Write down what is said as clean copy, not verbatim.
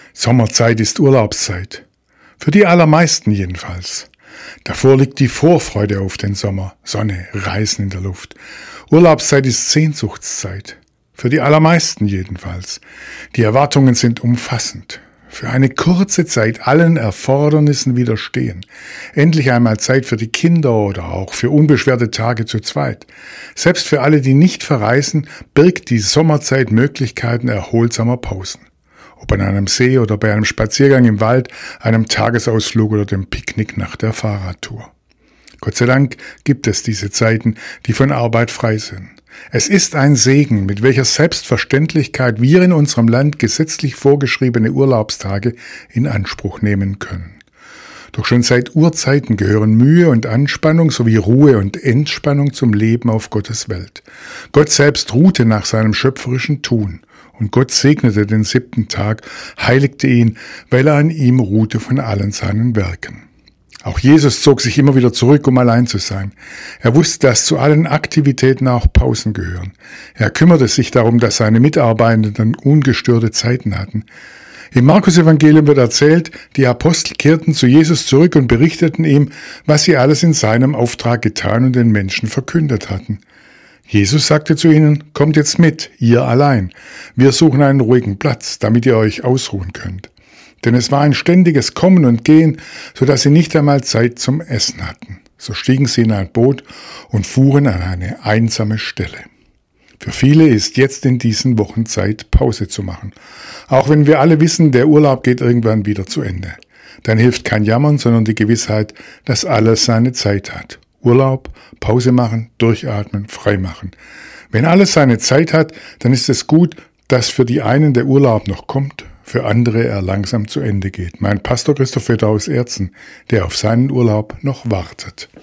Sommerzeit ist Urlaubszeit. Für die allermeisten jedenfalls. Davor liegt die Vorfreude auf den Sommer, Sonne, Reisen in der Luft. Urlaubszeit ist Sehnsuchtszeit. Für die allermeisten jedenfalls. Die Erwartungen sind umfassend. Für eine kurze Zeit allen Erfordernissen widerstehen. Endlich einmal Zeit für die Kinder oder auch für unbeschwerte Tage zu zweit. Selbst für alle, die nicht verreisen, birgt die Sommerzeit Möglichkeiten erholsamer Pausen. Ob an einem See oder bei einem Spaziergang im Wald, einem Tagesausflug oder dem Picknick nach der Fahrradtour. Gott sei Dank gibt es diese Zeiten, die von Arbeit frei sind. Es ist ein Segen, mit welcher Selbstverständlichkeit wir in unserem Land gesetzlich vorgeschriebene Urlaubstage in Anspruch nehmen können. Doch schon seit Urzeiten gehören Mühe und Anspannung sowie Ruhe und Entspannung zum Leben auf Gottes Welt. Gott selbst ruhte nach seinem schöpferischen Tun. Und Gott segnete den 7. Tag, heiligte ihn, weil er an ihm ruhte von allen seinen Werken. Auch Jesus zog sich immer wieder zurück, um allein zu sein. Er wusste, dass zu allen Aktivitäten auch Pausen gehören. Er kümmerte sich darum, dass seine Mitarbeitenden ungestörte Zeiten hatten. Im Markus-Evangelium wird erzählt, die Apostel kehrten zu Jesus zurück und berichteten ihm, was sie alles in seinem Auftrag getan und den Menschen verkündet hatten. Jesus sagte zu ihnen, kommt jetzt mit, ihr allein. Wir suchen einen ruhigen Platz, damit ihr euch ausruhen könnt. Denn es war ein ständiges Kommen und Gehen, so dass sie nicht einmal Zeit zum Essen hatten. So stiegen sie in ein Boot und fuhren an eine einsame Stelle. Für viele ist jetzt in diesen Wochen Zeit, Pause zu machen. Auch wenn wir alle wissen, der Urlaub geht irgendwann wieder zu Ende. Dann hilft kein Jammern, sondern die Gewissheit, dass alles seine Zeit hat. Urlaub, Pause machen, durchatmen, frei machen. Wenn alles seine Zeit hat, dann ist es gut, dass für die einen der Urlaub noch kommt, für andere er langsam zu Ende geht. Mein Pastor Christoph Vetter aus Erzen, der auf seinen Urlaub noch wartet.